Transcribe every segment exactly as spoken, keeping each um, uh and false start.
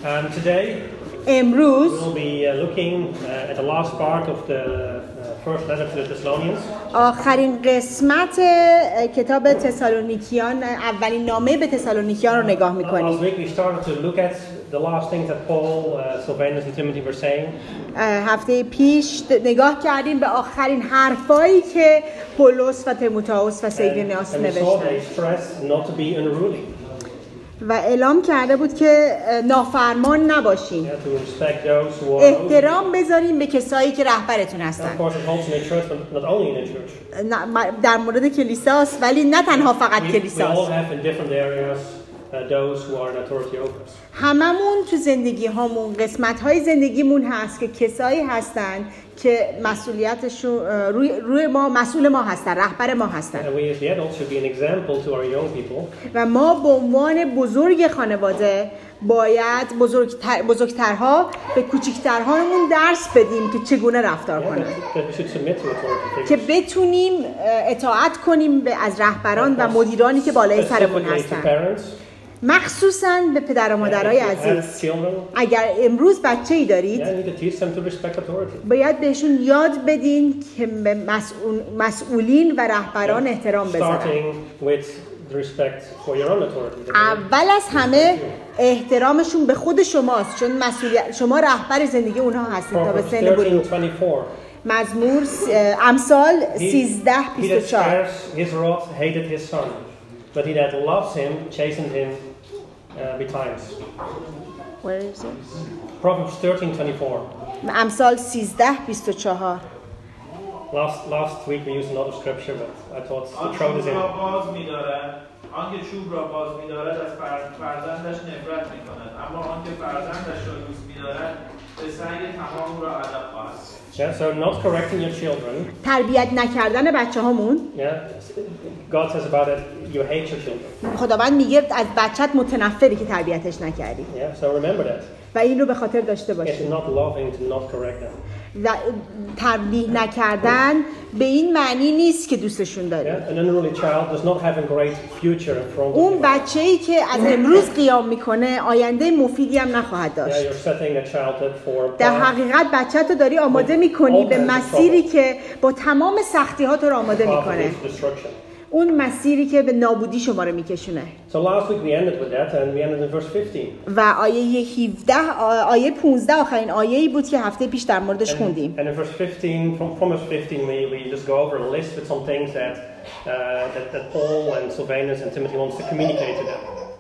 Um, today, امروز we'll be uh, looking uh, at the last part of the uh, first letter to the Thessalonians. آخرین قسمت کتاب تسالونیکیان، اولین نامه به تسالونیکیان رو نگاه می‌کنیم. Last week we started to look at the last things that Paul, uh, Silvanus, and Timothy were saying. هفته پیش نگاه کردیم به آخرین حرفایی که پولس و تیموتائوس و سیلوانوس And we saw they نوشتن stressed not to be unruly. و اعلام کرده بود که نافرمان نباشین، Yeah, to respect those who are over. احترام بذاریم به کسایی که رهبرتون And هستن. of course, it holds in a church, but not only in a church. نه، در مورد کلیساست، ولی نه تنها فقط We, we all کلیساست. have in different areas uh, those who are in authority over us. هممون تو زندگی هامون قسمت های زندگیمون هست که کسایی هستن که مسئولیتشون روی, روی ما مسئول ما هستن، رهبر ما هستن. And we as the adults should be an example to our young people. و ما به عنوان بزرگ خانواده باید بزرگتر بزرگترها به کوچیکترهامون درس بدیم که چگونه رفتار Yeah, کنن، that we should submit to authority که figures. بتونیم اطاعت کنیم به از رهبران و مدیرانی که بالای سرمون Specifically to هستن، parents. مخصوصا به پدر و مادرای Yeah, if you have عزیز. children, اگر امروز بچه‌ای دارید yeah, you need to teach them to respect authority. باید بهشون یاد بدین که به مسئول، مسئولین و رهبران احترام بذارن. Starting with the respect for your own authority. that اول از همه احترامشون به خود شماست، چون مسئولیت شما رهبر زندگی اونها هستید تا به Proverbs سن بلوغ. thirteen twenty-four. مزمور امثال He, سیزده he بیست و that چهار. spares his rod hated his son, but he that loves him chastened him uh, betimes. Where is it? Proverbs thirteen twenty-four. امثال سیزده بیست و چهار. Last last week we used another scripture, but I thought to throw this in. باز می‌دارد آنکه چوب را باز می‌دارد از فرزندش نفرت می‌کند، اما آنکه فرزندش را دوست می‌دارد به سعی تمام او را ادب خواهد. Yeah, so not correcting your children. تربیت نکردن بچه‌هامون. Yeah, God says about it, you hate your children. خداوند میگه از بچت متنفری که تربیتش نکردی Yeah, so remember that. و این رو به خاطر داشته It's باشید. not loving to not correct them. و تنبیه نکردن به این معنی نیست که دوستشون داری. Yeah, an unruly child does not have a great future in front of اون him. بچه‌ای که از امروز قیام میکنه آینده مفیدی هم نخواهد Yeah, داشت. you're setting a child up for در path, حقیقت بچت رو داری آماده میکنی به مسیری که با تمام سختی ها تو رو آماده path of میکنه، its destruction. اون مسیری که به نابودی شما رو میکشونه. So last week we ended with that, and we ended in verse fifteen. و آیه هفده آیه پانزده آخرین آیه‌ای بود که هفته پیش در موردش خوندیم. And, and in verse fifteen, from, from verse fifteen, we, we just go over a list with some things that, uh, that that Paul and Silvanus and Timothy wants to communicate to them.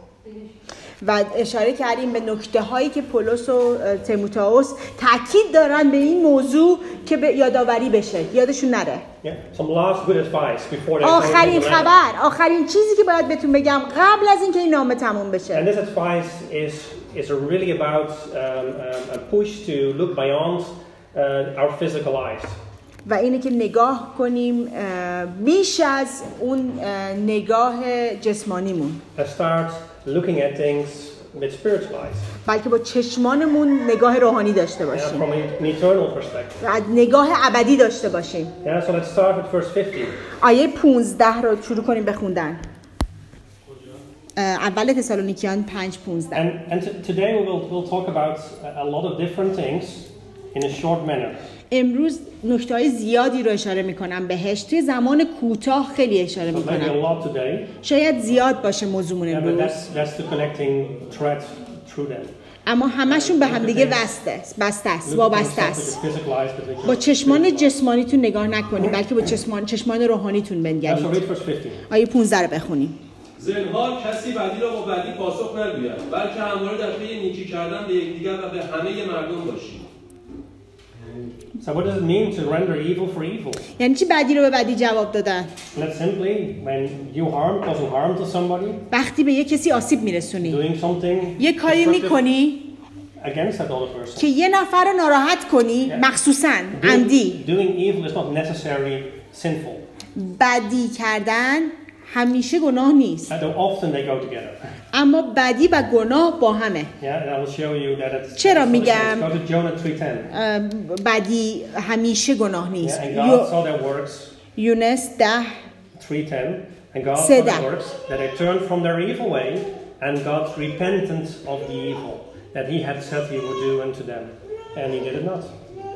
و اشاره کردیم به نکته هایی که پولس و تیموتائوس تاکید دارن به این موضوع که به یادآوری بشه، یادشون نره. Yeah, some last good advice before they آخرین close the letter. خبر، آخرین چیزی که باید بهتون بگم قبل از اینکه این نامه تموم And بشه. this advice is is really about um, um, a push to look beyond uh, our physical eyes. و اینه که نگاه کنیم بیش از اون نگاه جسمانیمون، And start looking at things with spiritual eyes. بلکه با چشمانمون نگاه روحانی داشته Yeah, باشیم، from an eternal perspective. و نگاه ابدی داشته باشیم. Yeah, so let's start with verse fifteen. آیه پانزده رو شروع کنیم بخوندن. اول تسالونیکیان پنج پانزده. And, and t- today we will we'll talk about a, a lot of different things in a short manner. امروز نکته‌های زیادی رو اشاره می‌کنم بهش، توی زمان کوتاه خیلی اشاره So maybe a می‌کنم. lot today. شاید زیاد باشه موضوعمون Yeah, but امروز، that's that's the connecting thread through them. اما همشون به هم دیگه بسته بسته است، Look at وابسته things not with است. the physical eyes, but with با your چشمان spiritual eyes. جسمانیتون نگاه نکنید، بلکه با چشمان چشمان روحانیتون Yeah, so بنگرید. read verse fifteen. آیه پانزده رو بخونیم. زنهار کسی بدی را با بدی پاسخ نگوید، بلکه همواره در پی نیکی کردن به یکدیگر و به همه مردم باشید. So what does it mean to render evil for evil? یعنی چی بدی رو به بدی جواب دادن؟ That's simply when you harm, causing harm to somebody, وقتی به یه کسی آسیب میرسونی، doing something یه کاری destructive میکنی against that other person. که یه نفر رو ناراحت کنی، مخصوصاً عمدی. Doing, doing evil is not necessarily sinful. بدی کردن همیشه گناه نیست، And often they go together. اما بدی و گناه با همه. Yeah, and I will show you that it's. چرا it's میگم Go to Jonah three ten. بدی همیشه گناه نیست؟ Yeah, and God saw their works. یونس ده three ten. And God saw سه their ده. works that they turned from their evil way and God repented of the evil that he had said he would do unto them, and he did it not.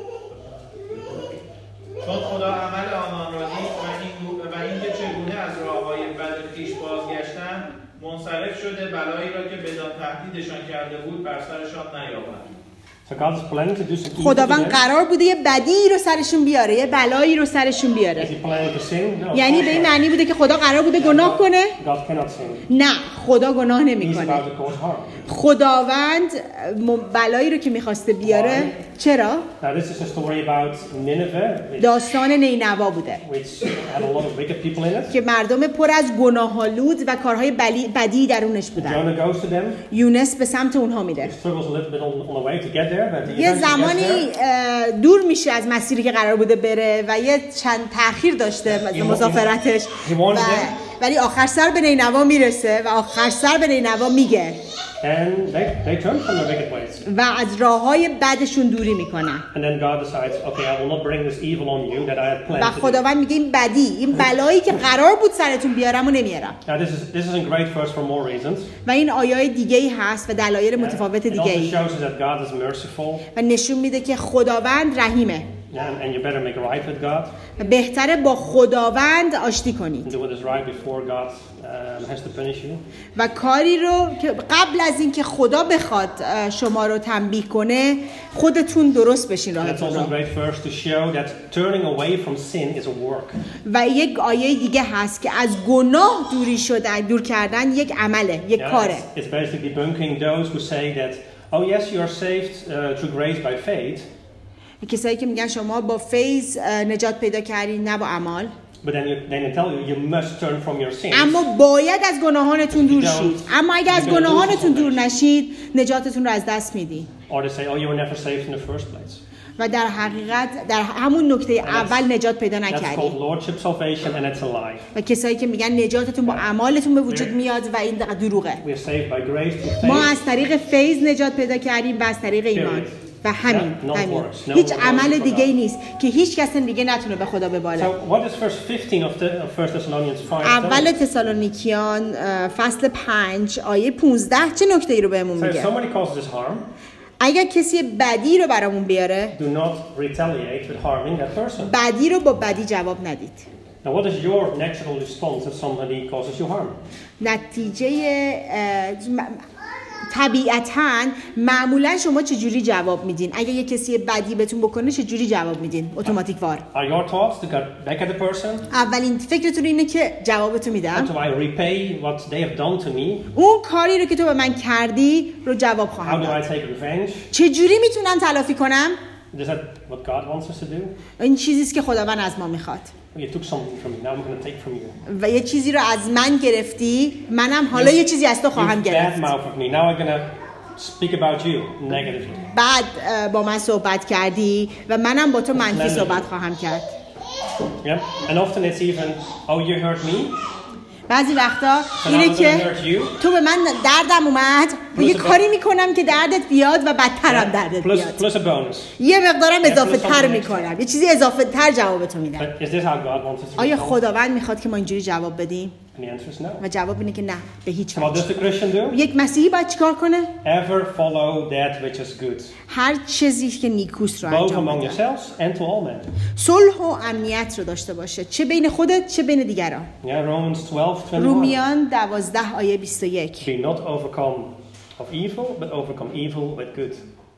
چون خدا عمل آنان را دید و این و اینکه چگونه از راه‌های بد خویش بازگشتند، منصرف شده بلایی را که بدان تهدیدشان کرده بود بر سرشان نیاورد. So God is planning to do some evil to خداوند them. قرار بوده یه بدی رو سرشون بیاره، یه بلایی رو سرشون بیاره. Is he planning to sin? No. یعنی به این معنی بوده که خدا قرار بوده گناه کنه؟ God cannot sin. نه، خدا گناه He's نمیکنه. about to cause harm. خداوند م- بلایی رو که میخواسته بیاره، چرا؟ Now this is a story about Nineveh, which, داستان نینوا بوده which had a lot of wicked people in it. که مردم پر از گناه‌آلود و کارهای بلی- بدی درونش بودن. Jonah goes to them. یونس به سمت اونها میره. He struggles a little bit on, on the way to get there, but he یه eventually gets زمانی there. اه، دور میشه از مسیری که قرار بوده بره و یه چند تأخیر داشته از He مسافرتش he wanted و them. ولی آخر سر به نینوا میرسه و آخر سر به نینوا میگه And they, they turn from their wicked ways. و از راههای بدشون دوری میکنن And then God decides, okay, I will not bring this evil on you that I had و planned to do. خداوند میگه این بدی، این بلایی که قرار بود سرتون بیارم و نمیارم. Now this is this is a great verse for more reasons. و این آیای دیگه ای هست و دلایل Yeah. متفاوت It دیگه also ای shows us that God is merciful, و نشون میده که خداوند رحیمه yeah, and, and you better make it right with God و بهتره با خداوند آشتی and کنید do what is right before God um, has to punish you. و کاری رو که قبل از اینکه خدا بخواد اه، شما رو تنبیه کنه خودتون درست بشین That's راهتون also a رو. great verse to show that turning away from sin is a work. و یک آیه دیگه هست که از گناه دوری شدن، دور کردن یک عمله، یک Yeah, کاره. it's, it's basically debunking those who say that, oh yes, you are saved uh, through grace by faith, کسایی که میگن شما با فیض اه، نجات پیدا کردین نه با اعمال، but then, you, then they tell you you must turn from your sins. اما باید از گناهانتون دور You don't. شید. اما اگه از You're gonna lose گناهانتون دور salvation. نشید نجاتتون رو از دست میدی. Or they say, oh, you were never saved in the first place. و در حقیقت در همون نکته اول نجات پیدا That's نکردی. called lordship salvation, and it's a lie. و کسایی که میگن نجاتتون با اعمالتون به وجود میاد و این دروغه. We are saved by grace through ما faith. از طریق فیض نجات پیدا کردیم و از طریق ایمان. و همین Yeah, no همین works, no هیچ works عمل for دیگه ای God. نیست که هیچ کس دیگه نتونه به خدا بباله. So what does verse fifteen of, the, of First Thessalonians five اول tell us? تسالونیکیان اه، فصل پنج آیه پانزده چه نکته ای رو بهمون So if میگه؟ somebody causes us harm, اگر کسی بدی رو برامون بیاره do not retaliate with harming that person. بدی رو با بدی جواب ندید. Now what is your natural response if somebody causes you harm? نتیجه اه، م- طبیعتاً معمولا شما چجوری جواب میدین؟ اگه یه کسی بدی بهتون بکنه چجوری جواب میدین؟ اتوماتیک وار. Are your thoughts to get back at the person? اولین فکرتون اینه که جوابتو Or میدم. do I repay what they have done to me? اون کاری رو که تو به من کردی رو جواب How خواهم do I داد. take revenge? چجوری میتونم تلافی کنم؟ Is that what God wants us to do? این چیزیست که خداوند از ما میخواد. You took something from me, now I'm going to take from you. و یه چیزی رو از من گرفتی، منم حالا یه چیزی از تو خواهم You گرفت. badmouthed of me, now I'm going to speak about you negatively. بعد اه، با من صحبت کردی و منم با تو منفی Slandered. صحبت خواهم کرد. Yeah? And often it's even, oh, you hurt me, بعضی وقتا so now اینه I'm going to که hurt you. تو به من دردم اومد و یه Plus a کاری میکنم که دردت بیاد و بدترم دردت Plus, بیاد. plus a bonus. یه مقدارم Yeah, اضافه plus تر something میکنم، یه چیزی اضافه تر جواب تو میدم. But is this how God wants us to آیا respond? خداوند میخواد که ما اینجوری جواب بدیم؟ And the answer is no. و جواب اینه که نه، به هیچ So what does وجه. the Christian do? یک مسیحی باید چیکار کنه؟ Ever follow that which is good, هر چیزی که نیکوست رو both انجام among بده. yourselves and to all men. صلح و امنیت رو داشته باشه، چه بین خودت چه بین دیگران. Yeah, Romans twelve twenty-one. رومیان دوازده آیه بیست و یک. Be not overcome of evil, but overcome evil with good.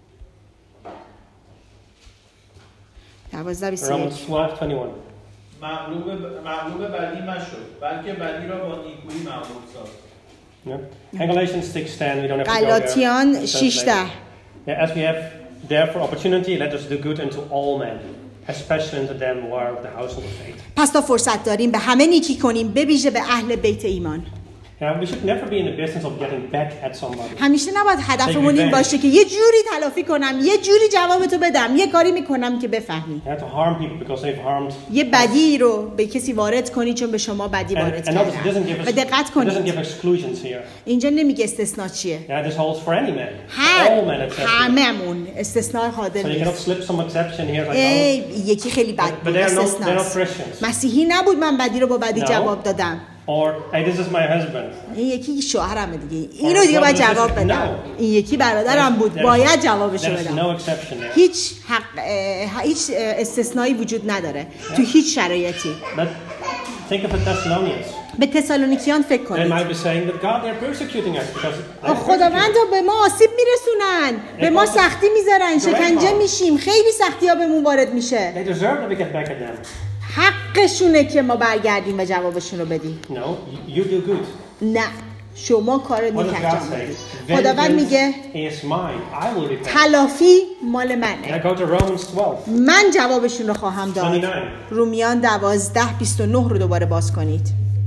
دوازده بیست و یک. Romans twelve twenty-one. مغلوب مغلوب بدی مشو، بلکه بدی را با نیکویی مغلوب ساز. Yeah. And Galatians six ten, we don't have to go there. غلاطیان شش ده. Yeah, as we have therefore opportunity, let us do good unto all men, especially unto them who are of the household of faith. پس تا فرصت داریم به همه نیکی کنیم، به ویژه به اهل بیت ایمان. Yeah, we should never be in the business of getting back at somebody. همیشه نباید هدفمون این باشه که یه جوری تلافی کنم، یه جوری جوابتو بدم، یه کاری میکنم که بفهمی. You have to harm people because they've harmed. یه بدی رو به کسی وارد کنی چون به شما بدی And, وارد and notice it doesn't کردن. give us, و دقت it doesn't کنید give exclusions here. اینجا نمیگه استثناء چیه. Yeah, this holds for any man. هر All men, it says here. هممون استثناء So حاضر you cannot نیست. slip some exception here like, ای oh, یکی خیلی بد but بود they are not, they're not استثناء. Christians. مسیحی نبود من بدی رو با بدی No. جواب دادم. Or, hey, this is my husband. این یکی شوهرمه دیگه. اینو دیگه باید جواب بدم. این یکی برادرم بود. باید جوابشو بدم. No exception there. هیچ حق هیچ استثنایی وجود نداره تو هیچ شرایطی. But think of the Thessalonians. به تسالونیکیان فکر They کنید. might be saying that God, they're persecuting us because they're خداوند به ما آسیب میرسونن، به ما سختی میذارن، شکنجه میشیم، خیلی سختی ها بهمون وارد میشه. They deserve that we get back at them. حقشونه که ما برگردیم و جوابشون رو بدیم. No, you do good. نه، شما کار What نیک does God انجام say? بدید. خداوند میگه Vengeance is mine. I will repay. تلافی مال Now منه. go to Romans twelve. من جوابشون رو خواهم داد. بیست و نه. رومیان دوازده بیست و نه رو دوباره باز کنید.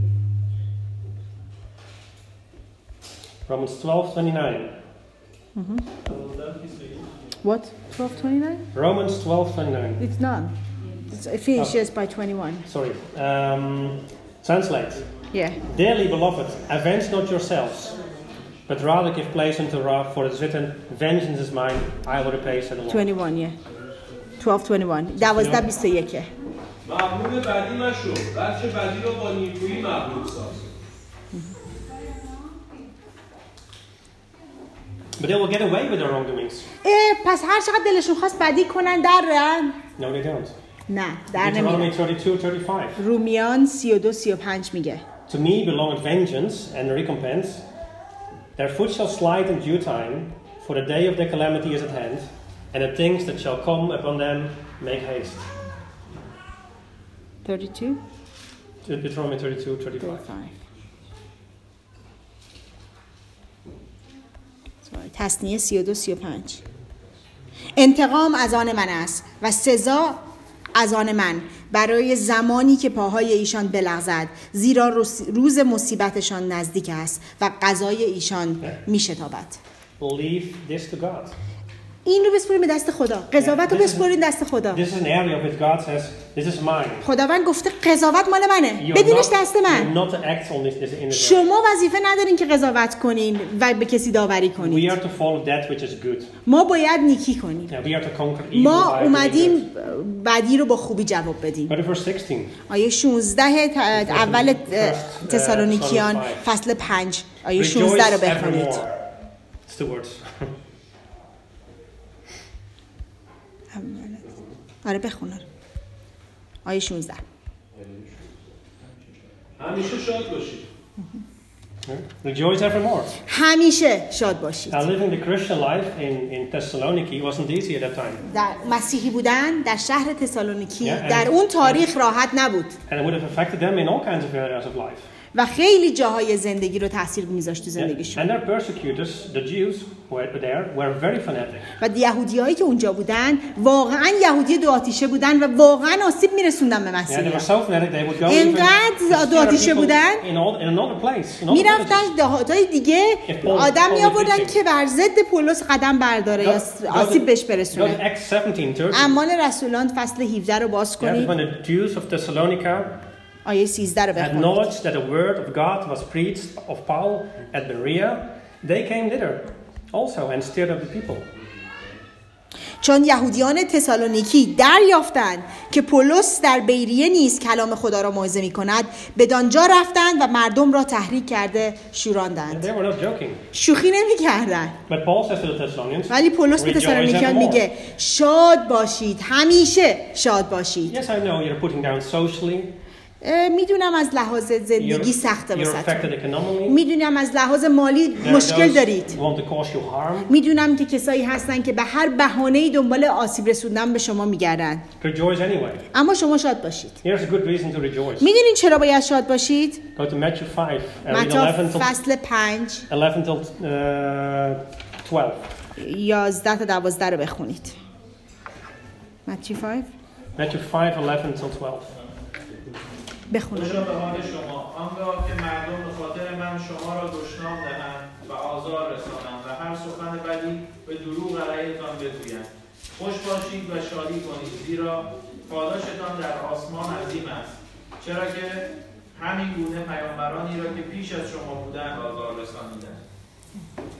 Romans twelve twenty-nine. What? twelve twenty-nine? Romans twelve twenty-nine. It's none. It's Ephesians by twenty-one. Sorry. Um, translate. Yeah. Dearly beloved, avenge not yourselves, but rather give place unto wrath, for it is written, vengeance is mine, I will repay, said the Lord. twenty-one, yeah. twelve twenty-one. دوازده بیست و یک. مغلوب بدی مشو، بلکه بدی رو با نیکویی مغلوب ساز. But they will get away with their wrongdoings. اه پس هر چقدر دلشون خواست بدی کنن در رن؟ No, they don't. نه، در Deuteronomy نمیرن. thirty-two thirty-five. رومیان سی و دو سی و پنج میگه. To me belongeth vengeance and recompense. Their foot shall slide in due time, for the day of their calamity is at hand, and the things that shall come upon them make haste. thirty-two Deuteronomy thirty-two thirty-five. تصنیه سی و دو سی و پنج. انتقام از آن من است و سزا از آن من برای زمانی که پاهای ایشان بلغزد، زیرا روز مصیبتشان نزدیک است و قضای ایشان میشتابد. Leave this to God. این رو بسپرین به دست خدا. قضاوت رو بسپرین دست خدا. This is an area of which God says, this is mine. خداوند گفته قضاوت مال منه. بدینش دست من. Not to act on this, this in this شما وظیفه ندارین که قضاوت کنین و به کسی داوری We کنید. are to follow that which is good. ما باید نیکی کنیم. Yeah, we are to conquer evil ما by doing اومدیم good. بدی رو با خوبی جواب بدیم. Go to verse sixteen. آیه شانزده ت- اول تسالونیکیان فصل پنج آیه شانزده رو بخونید. It's two words. آره بخونن. آیه شانزده. همیشه شاد باشید. Rejoice evermore. همیشه شاد باشید. Now, living the Christian life in, in Thessaloniki wasn't easy at that time. در مسیحی بودن در شهر تسالونیکی Yeah, and- در اون تاریخ راحت نبود And it would have affected them in all kinds of areas of life. و خیلی جاهای زندگی رو تاثیر میذاشت تو Yeah. زندگیشون. And their persecutors, the Jews who were there, were very fanatic. و یهودیایی که اونجا بودن واقعا یهودی دو آتیشه بودن و واقعا آسیب میرسوندن به Yeah, they were مسیحیان. so fanatic they would go even اینقدر to دو آتیشه people بودن in, all, in another place. In other میرفتن villages. دهاتای دیگه If Paul- آدم Paul می آوردن was که بر ضد پولس قدم برداره یا Go- go to- آسیب بهش Go to برسونه. Acts seventeen thirty. اعمال رسولان فصل هفده رو باز Yeah, کنید. when the Jews of Thessalonica آیه سیزده رو بخونید. acknowledged that the word of God was preached of Paul at Berea, they came thither also and stirred up the people. چون یهودیان تسالونیکی دریافتند که پولس در بیریه نیز کلام خدا را موعظه می‌کند، بدانجا رفتند و مردم را تحریک کرده And شوراندند. they were not joking. شوخی نمی‌کردند. But Paul says to the Thessalonians, ولی پولس به "Rejoice تسالونیکیان evermore." میگه شاد باشید، همیشه شاد باشید. Yes, I know you're putting down socially. اه، میدونم از لحاظ You're, زندگی سخته you're affected واسهتون. economically. میدونم از لحاظ مالی There are مشکل those دارید. who want to cause you harm. میدونم که کسایی هستن که به هر بهانه‌ای دنبال آسیب رسوندن به شما میگردن. Rejoice anyway. اما شما شاد باشید. Here's a good reason to rejoice. میدونین چرا باید شاد باشید؟ Go to Matthew five, uh, read متی eleven till فصل پنج eleven till uh, twelve. یازده تا دوازده رو بخونید. متی پنج Matthew five, eleven till twelve. بخونید. خوشا به حال شما آنگاه که مردم به خاطر من شما را دشنام دهند و آزار رسانند و هر سخن بدی به دروغ علیهتان بگویند. خوش باشید و شادی کنید زیرا پاداشتان در آسمان عظیم است، چرا که همین گونه پیامبرانی را که پیش از شما بودند آزار رسانیدند.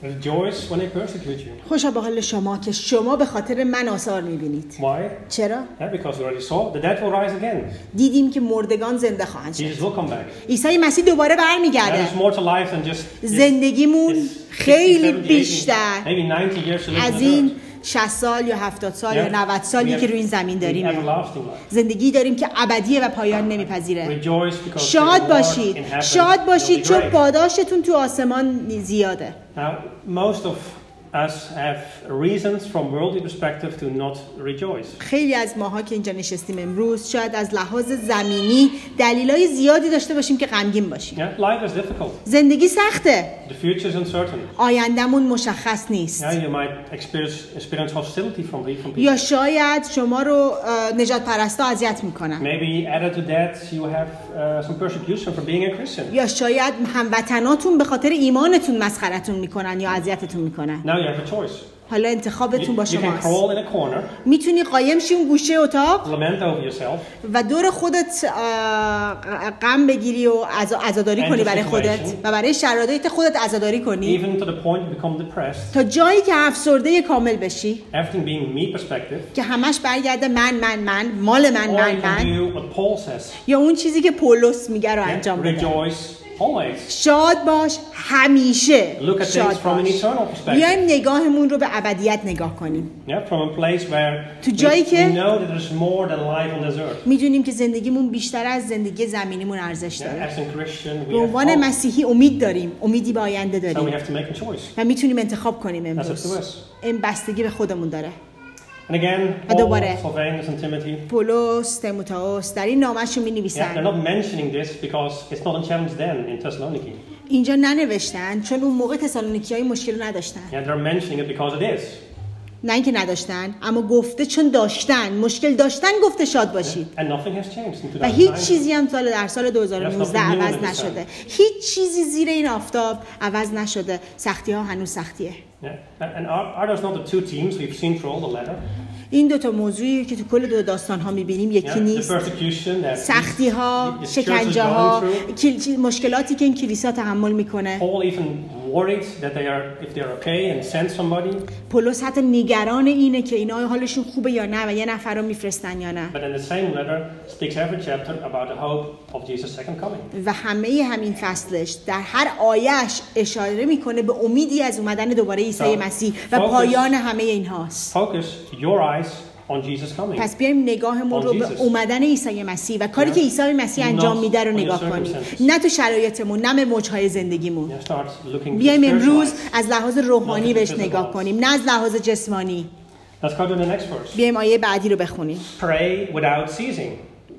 Rejoice when they persecute you. خوشا به حال شما که شما به خاطر من آثار میبینید. Why? چرا؟ Yeah, because we already saw the dead will rise again. دیدیم که مردگان زنده خواهند شد. Jesus will come back. عیسی مسیح دوباره برمیگرده. There's more to life than just زندگیمون خیلی بیشتر maybe ninety years to live از on این earth. شصت سال یا هفتاد سال Yeah. یا نود سالی We که have روی این زمین داریم. everlasting life. زندگی داریم که ابدیه و پایان نمیپذیره. Rejoice because شاد the reward باشید. in heaven شاد will باشید be چون great. پاداشتون تو آسمان زیاده. Now, most of us have reasons from worldly perspective to not rejoice. خیلی از ماها که اینجا نشستیم امروز شاید از لحاظ زمینی دلایل زیادی داشته باشیم که غمگین باشیم. Yeah, life is difficult. زندگی سخته. The future is uncertain. آیندهمون مشخص نیست. Yeah, you might experience experience hostility from different یا people. شاید شما رو نجات پرستا اذیت میکنن. Maybe added to that, you have uh, some persecution for being a Christian. یا شاید هموطناتون به خاطر ایمانتون مسخرتون میکنن یا اذیتتون میکنن. Now you have a choice. حالا You, انتخابتون با you can شماست. crawl in a corner, میتونی قایم شی اون گوشه اتاق lament over yourself, و دور خودت آه، غم بگیری و عزا- عزاداری And کنی the برای خودت situation. و برای شرایط خودت عزاداری کنی even to the point you become depressed. تا جایی که افسرده کامل بشی Everything being me perspective. که همش برگرده من من من مال من Or من you can من do what Paul says. یا اون چیزی که پولس میگه رو Yeah, انجام بده. Rejoice always. شاد باش همیشه. Look at شاد things from an باش. eternal perspective. بیایم نگاهمون رو به ابدیت نگاه کنیم. Yeah, from a place where تو we, جایی we که- know that there's more than life on this earth. میدونیم که زندگیمون بیشتر از زندگی زمینیمون ارزش Yeah, داره. as a Christian, we به have عنوان hope. مسیحی امید داریم. امیدی به آینده So we داریم. have to make a choice. و میتونیم انتخاب کنیم That's up امروز. to us. این بستگی به خودمون داره. And again, Paul, دوباره. Silvanus, and Timothy, پولس، تیموتائوس در این نامه‌شون yeah, they're می‌نویسن. not mentioning this because it's not a challenge then in Thessaloniki. اینجا ننوشتن چون اون موقع تسالونیکی‌ها این مشکل رو نداشتن. Yeah, they're mentioning it because it is. نه اینکه نداشتن، اما گفته چون داشتن، مشکل داشتن گفته شاد باشید. And nothing has changed in و هیچ twenty nineteen. چیزی هم سال در سال دو هزار و نوزده There's nothing new عوض under the نشده. هیچ چیزی زیر این آفتاب عوض نشده. سختی‌ها هنوز سختیه. Yeah. And and are, are those not the two themes we've seen through all the letter? این دو تا موضوعی که تو کل دو داستان ها می‌بینیم Yeah, یکی the نیست. persecution that سختی ها، this church is شکنجه ها، going through. کل- مشکلاتی که این کلیسا تحمل میکنه. Paul even worried that they are, if they're okay, and sent somebody. پولس حتی نگران اینه که اینا حالشون خوبه یا نه و یه نفر رو میفرستن یا نه. But in the same letter speaks every chapter about the hope of Jesus' second coming. و همه همین فصلش در هر آیهش اشاره میکنه به امیدی از اومدن دوباره عیسی مسیح و Focus. پایان همه اینهاست. Focus your eyes on Jesus coming. پس بیایم نگاهمون رو به Jesus. اومدن عیسی مسیح و کاری که عیسی مسیح انجام Not میده رو on your نگاه کنیم. circumstances. نه تو شرایطمون، نه به موجهای زندگیمون. Yeah, start looking to بیایم the spiritual امروز eyes. از لحاظ روحانی Not to the بهش physical نگاه eyes. کنیم، نه از لحاظ جسمانی. Let's go to the next verse. بیایم آیه بعدی رو بخونیم. Pray without ceasing.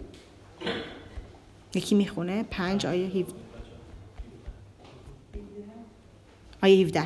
یکی میخونه پنج آیه هفده. آیه هفده.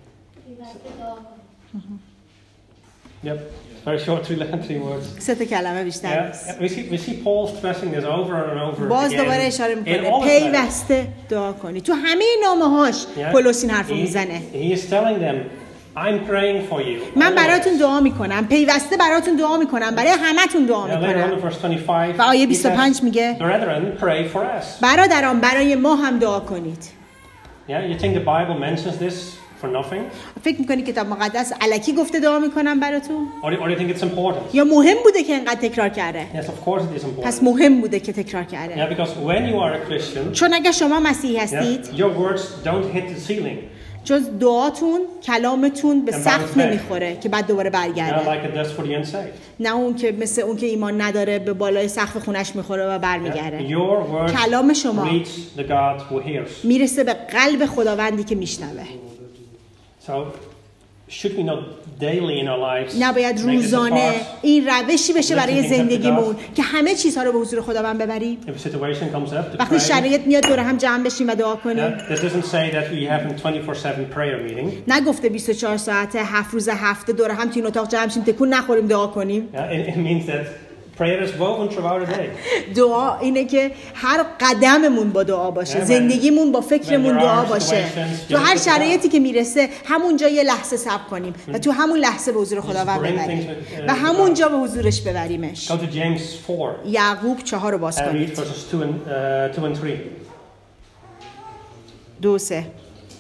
Yep, very short, three, three words. سه تا کلمه بیشتر Yeah, نیست. we see we see Paul stressing this over and over باز again دوباره اشاره in میکنه all his letters. پیوسته دعا کنی. تو همه نامه‌هاش Yeah, پولس این حرفو he- میزنه. He is telling them, I'm praying for you. من always." براتون دعا میکنم، پیوسته براتون دعا میکنم، برای همتون دعا Yeah, later on in میکنم. verse twenty-five, و آیه he بیست و پنج میگه Brethren, pray for us. برادران برای ما هم دعا کنید. Yeah, you think the Bible mentions this for nothing? فکر میکنی کتاب مقدس الکی گفته دعا میکنم براتون؟ Or, or do you think it's important? یا مهم بوده که اینقدر تکرار کرده؟ Yes, of course it is پس important. مهم بوده که تکرار کرده. Yeah, because when you are a Christian, چون اگر شما مسیحی yeah, هستید، your words don't hit the ceiling. جز دعاتون، کلامتون به And سقف bounce back. نمیخوره که بعد دوباره Yeah, برگرده. like it does for the unsaved. نه اون که مثل اون که ایمان نداره به بالای سقف خونش میخوره و Yeah, برمیگرده. your words کلام شما reach the God who hears. میرسه به قلب خداوندی که میشنوه. So, should we not daily in our lives نباید make this a روزانه part? این روشی بشه برای Lifting things up to زندگیمون God. که همه چیزها رو به حضور خداوند ببریم. If a situation comes up, to وقتی pray. شرایط میاد دور هم جمع بشیم و دعا کنیم. Yeah, this doesn't say that we have a twenty-four seven prayer meeting. نگفته بیست و چهار ساعت هفت روز هفته دور هم تو این اتاق جمع شیم تکون نخوریم دعا کنیم. Yeah, it, it means that prayer is woven throughout the day. دعا اینه که هر قدممون با دعا باشه، Yeah, when- زندگیمون با فکرمون when there دعا are باشه. situations, تو هر just شرایطی که میرسه همونجا یه لحظه صبر کنیم و تو همون لحظه به حضور خداوند bring ببریم things, uh, و همونجا به حضورش ببریمش. Go to James four یعقوب چهار رو باز and read کنید. verses two and uh, two and three. دو سه.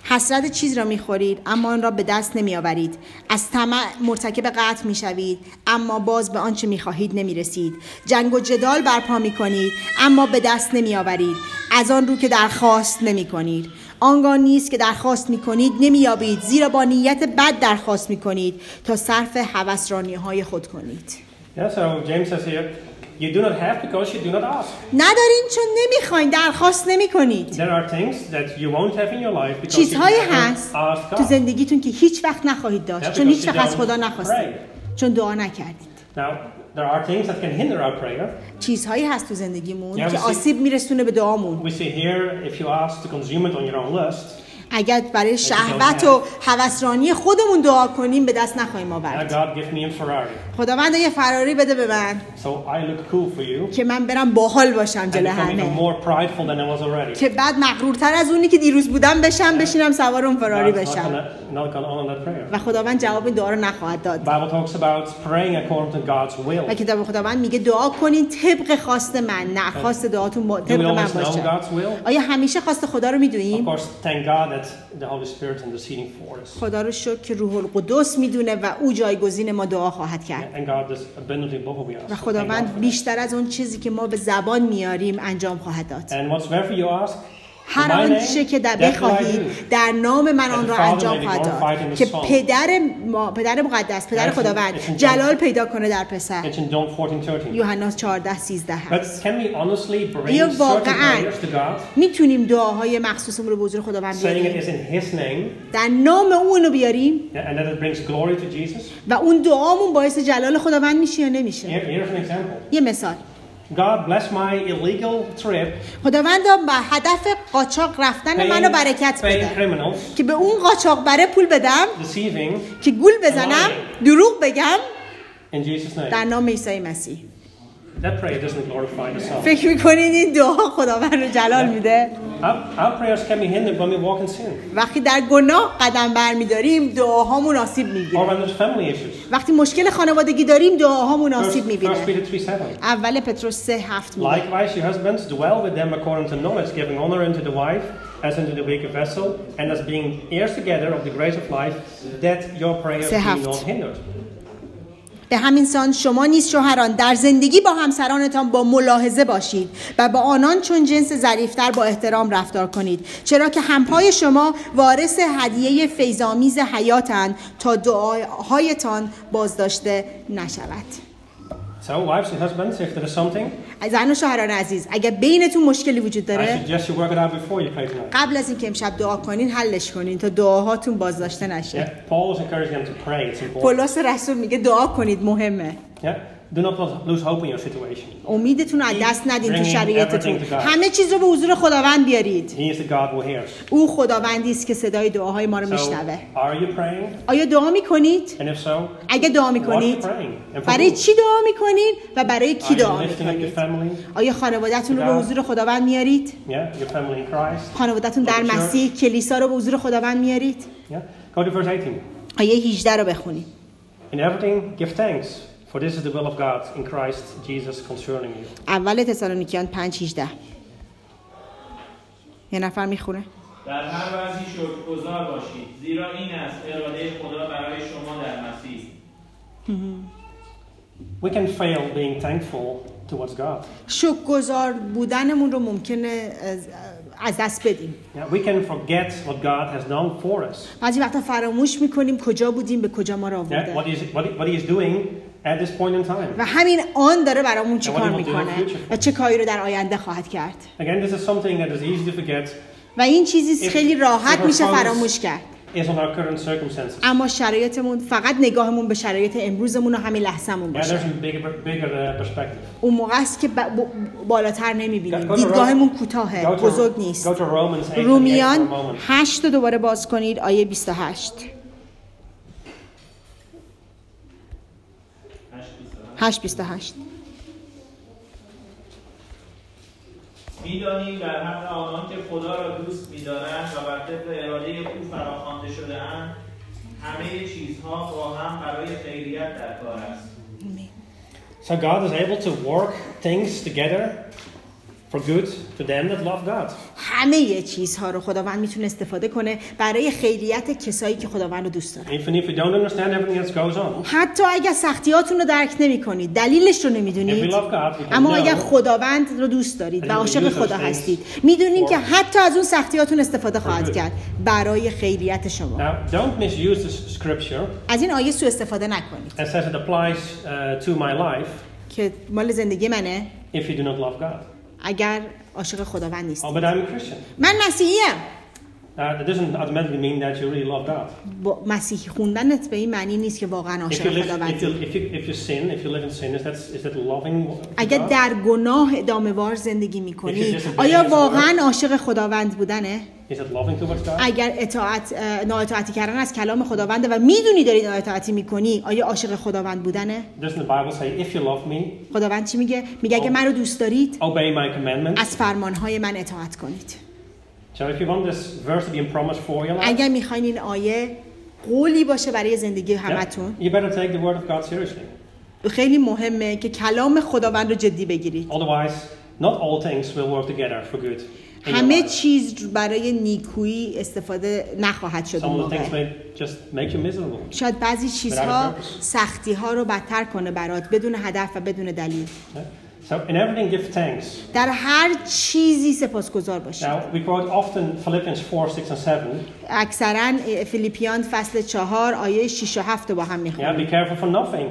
حسرت چیز را میخورید اما آن را به دست نمیآورید. از طمع مرتکب قتل میشوید اما باز به آنچه میخواهید نمیرسید. جنگ و جدال برپا میکنید اما به دست نمیآورید، از آن رو که درخواست نمیکنید. آنگاه نیست که درخواست میکنید نمییابید، زیرا با نیت بد درخواست میکنید تا صرف هوسرانی‌های خود کنید. Yeah, so James says here, you do not have because you do not ask. ندارین چون نمیخواین، درخواست نمیکنید. There are things that you won't have in your life because you چیزهایی never هست asked تو God. زندگیتون که هیچ وقت نخواهید داشت، Yeah, چون because هیچ you وقت از don't خدا نخواستید، pray. چون دعا نکردید. Now, there are things that can hinder our prayer. چیزهایی هست تو زندگیمون Yeah, we که see- آسیب میرسونه به دعامون. We see here, if you ask to consume it on your own list, اگر برای شهوت و هوسرانی خودمون دعا کنیم به دست نخواهیم uh, آورد. God give me a Ferrari. خداوند یه فراری بده به من So I look cool for you. که من برم باحال باشم And جلو become even همه، more prideful than I was already. که بعد مغرورتر از اونی که دیروز بودم بشم، بشینم سوار اون فراری God's not بشم. gonna, not gonna honor that prayer. و خداوند جواب این دعا رو نخواهد داد. Bible talks about praying according to God's will. و کتاب خداوند میگه دعا کنین طبق خواست من، نه خواست دعاتون با Do we طبق من always know باشه. God's will? آیا همیشه خواست خدا رو Of میدونیم؟ course, thank God that the Holy Spirit is interceding for us. خدا رو شکر که روح القدس میدونه و او جایگزین ما دعا خواهد کرد. And God does abundantly above what we ask. و Thank God خداوند for that. بیشتر از اون چیزی که ما به زبان میاریم انجام خواهد داد. And whatsoever you ask, in هر my آنچه name, که در that will I بخواهید do. در نام من آن And را the Father انجام may be خواهد glorified in داد the که Son. پدر ما پدر مقدس پدر That's in- خداوند it's in John. جلال پیدا کنه در پسر. It's in John fourteen thirteen. یوحنا چهارده سیزده هست. But can we honestly bring آیا certain واقعاً prayers to God, میتونیم دعاهای مخصوصمون رو به حضور خداوند saying it بیاریم؟ is in His name, در نام اون رو بیاریم yeah, and that it brings glory to Jesus? و اون دعامون باعث جلال خداوند میشه یا نمیشه؟ Here, here's an example. یه مثال. God bless my illegal trip, خداوند به هدف قاچاق رفتن paying, منو برکت paying بده criminals, که به اون قاچاق بره پول بدم، deceiving, که گول بزنم، دروغ بگم in Jesus' name. در نام عیسی مسیح. That prayer doesn't glorify the Son. فکر میکنید این دعا خداوند رو جلال میده؟ Our, our prayers can be hindered when we walk in sin, وقتی در گناه قدم برمیداریم دعاهامون آسیب or میگیره. when there's family issues. وقتی مشکل خانوادگی داریم دعاهامون First, آسیب First میبینه. Peter three seven. اول پتروس سه هفت میگه Likewise, your husbands dwell with them according to knowledge, giving honor unto the wife as unto the weaker vessel, and as being heirs together of the grace of life, that your prayers be Sehaft. not hindered. به همین سان شما نیز شوهران در زندگی با همسرانتان با ملاحظه باشید و با آنان چون جنس ظریفتر با احترام رفتار کنید، چرا که همپای شما وارث هدیه فیض‌آمیز حیاتند تا دعاهایتان بازداشته نشود. So, wives and husbands, if there is something, زن و شوهران عزیز، اگر بینتون مشکلی وجود I داره suggest you work it out before you pray tonight. قبل از اینکه امشب دعا کنین حلش کنین تا دعاهاتون بازداشته Yeah, نشه. Paul is encouraging them to pray. It's important. پولس رسول میگه دعا کنید، مهمه. Yeah, do not lose hope in your situation. امیدتون از دست ندین تو Bringing شرایطتون. everything to God. همه چیز رو به حضور خداوند بیارید. He is the God who hears. او خداوندی است که صدای دعاهای ما رو So, میشنوه. are you praying? آیا دعا میکنید؟ And if so, اگه دعا what are you میکنید praying? And for برای who? چی دعا میکنید و برای کی Are you دعا lifting up your میکنید؟ family? آیا خانوادهتون رو به حضور خداوند میارید؟ Yeah, your family in Christ. خانوادهتون در Church. مسیح کلیسا رو به حضور خداوند میارید؟ Yeah. Go to verse eighteen. آیه هجده رو بخونید. In everything, give thanks, for this is the will of God in Christ Jesus concerning you. اول تسالونیکیان پنج هجده. یه نفر میخونه؟ در هر وضعی شکرگزار باشید، زیرا این است اراده خدا برای شما در مسیح. We can fail being thankful towards God. شکرگزار بودنمون رو ممکنه از- از دست بدیم. Yeah, we can forget what God has done for us. بعضی وقتا فراموش میکنیم کجا بودیم به کجا ما رو Yeah, آورده. what, is, what, he, what he is doing at this point in time. و همین آن داره برامون چی And what کار he will do in میکنه the future. و چه کاری رو در آینده خواهد کرد. Again, this is something that is easy to forget. و این چیزی If- خیلی راحت if our میشه focus فراموش کرد. is on our current circumstances. اما شرایطمون فقط نگاهمون به شرایط امروزمون و همین لحظه‌مون Yeah, باشه. there's a bigger, bigger uh, perspective. اون موقع است که ب- ب- بالاتر نمیبینیم. Go to دیدگاهمون Ro- کوتاهه، Go to, بزرگ نیست. go to Romans eight for a رومیان moment. هشت رو دوباره باز کنید، آیه بیست و هشت. هشت بیست و هشت. می‌دانیم در حق آنان که خدا را دوست می‌دارند و بر طبق اراده او فراخوانده شده‌اند، همه چیزها با هم برای خیریت در کار است. So God is able to work things together for good to them that love God. همه چیزها رو خداوند میتونه استفاده کنه برای خیریت کسایی که خداوند رو دوست دارن. Even if you don't understand everything that goes on. حتی اگر سختیاتون رو درک نمی‌کنید، دلیلش رو If we نمی‌دونید، love God, we can اما know اگر خداوند رو دوست دارید و And عاشق we use خدا those هستید، things میدونین for- که حتی از اون سختیاتون استفاده خواهد good. کرد برای خیریت شما. Now, don't misuse this scripture از این آیه سوء استفاده نکنید and says it applies uh, to my life که مال زندگی منه if you do not love God. اگر عاشق خداوند Oh, نیستید. but I'm a Christian. من مسیحیم. Uh, that doesn't automatically mean that you really love God. با مسیحی خوندنت به این معنی نیست که واقعا If you عاشق live, if you, خداوندی. if you, if you sin, if you live in sin, is that is that loving to اگر God? در گناه ادامه‌وار زندگی If می‌کنی، you're disobedient آیا to واقعا God. عاشق خداوند بودنه؟ Is it loving towards God? اگر اطاعت اه، نااطاعتی کردن از کلام خداونده و میدونی داری نااطاعتی میکنی، آیا عاشق خداوند بودنه؟ Doesn't the Bible say, if you love me, خداوند چی میگه؟ میگه اگه من رو دوست دارید obey my commandments? از فرمانهای من اطاعت کنید. So if you want this verse to be a promise for your life, اگر میخواین این آیه قولی باشه برای زندگی yeah, همتون، you better take the word of God seriously. خیلی مهمه که کلام خداوند رو جدی بگیرید. Otherwise, not all things will work together for good. in your همه life. چیز برای نیکویی استفاده نخواهد شد اون Some of the things موقع. may just make you miserable. شاید بعضی چیزها Without a purpose. سختی ها رو بدتر کنه برات بدون هدف و بدون دلیل. Yeah? So in everything, give thanks. در هر چیزی سپاسگزار باشید. Now we quote often Philippians four, six, and seven. اکثرا فیلیپیان فصل چهار آیه شش و هفت با هم Yeah, میخونیم. be careful for nothing.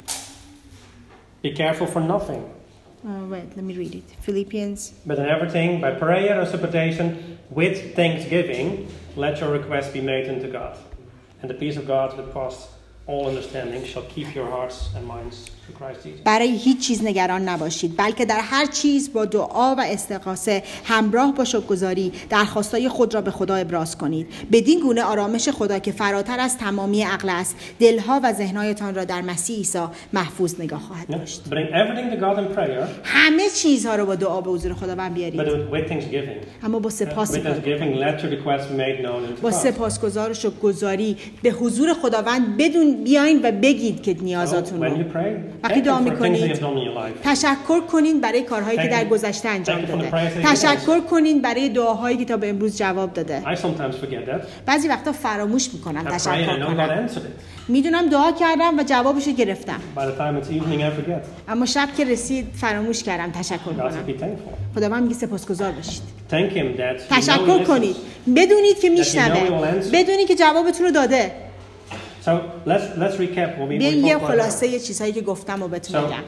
Be careful for nothing. Uh, wait, let me read it. Philippians. But in everything, by prayer and supplication, with thanksgiving, let your requests be made unto God. And the peace of God that passes all understanding shall keep your hearts and minds through Christ Jesus. برای هیچ چیز نگران نباشید، بلکه در هر چیز با دعا و استغاثه همراه با شکرگزاری درخواستای خود را به خدا ابراز کنید. بدین گونه آرامش خدا که فراتر از تمامی عقل است، دلها و ذهنهایتان را در مسیح عیسی محفوظ نگاه خواهد Yeah? داشت. Bring everything to God in prayer, همه چیزها رو با دعا به حضور خداوند but بیارید، do it with thanksgiving. اما با Yeah? سپاس With کنید. thanksgiving, let your requests be made known unto با God. سپاسگزار و شکرگزاری به حضور خداوند بدون بیاین و بگید که So نیازاتون when رو. you pray, وقتی thank دعا Him for things that می‌کنید، He has done in your life. تشکر کنین برای کارهایی که Thank در you. گذشته انجام Thank you for داده. the prayers that you تشکر کنین برای دعاهایی که تا به امروز جواب داده. I sometimes forget that. بعضی وقتا فراموش میکنم I pray and I تشکر know God کنم. answered it. میدونم دعا کردم و جوابش رو گرفتم، By the time it's evening, I forget. اما شب که رسید فراموش کردم تشکر God said, کنم. be thankful. خداوند میگه سپاسگزار باشید. Thank Him that you know He تشکر کنید. listens. بدونید که know he میشنوه. will answer. بدونید که جوابتون رو داده. So let's let's recap what we, بیاین we یه talked about. خلاصه یه چیزهایی که گفتم و بهتون So- بگم.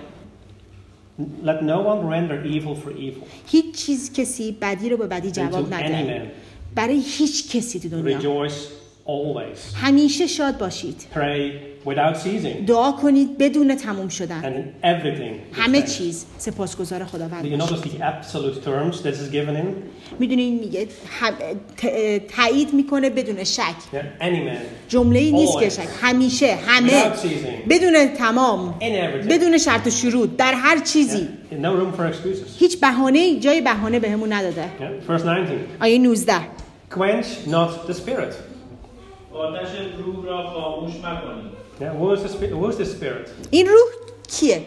Let no one render evil for evil. هیچ چیز کسی بدی رو به بدی And جواب to any نده. man, برای هیچ کسی تو دنیا. rejoice always. همیشه شاد باشید. Pray without ceasing. دعا کنید بدون تموم And شدن. in everything. give همه thanks. چیز سپاسگزار Do خداوند you باشید. notice the absolute terms this is given in? میدونین میگه هم- ت- تایید میکنه بدون شک. Yeah, any man. جمله ای نیست که Always. شک. همیشه همه Without ceasing. بدون تمام In everything. بدون شرط و شروط در هر چیزی. Yeah, no room for excuses. هیچ بهانه جای بهانه بهمون نداده. Yeah, verse nineteen. آیه نوزده. Quench not the spirit. آتش روح را خاموش مکنید. Yeah, who is the spirit? Who is the spirit? این روح کیه؟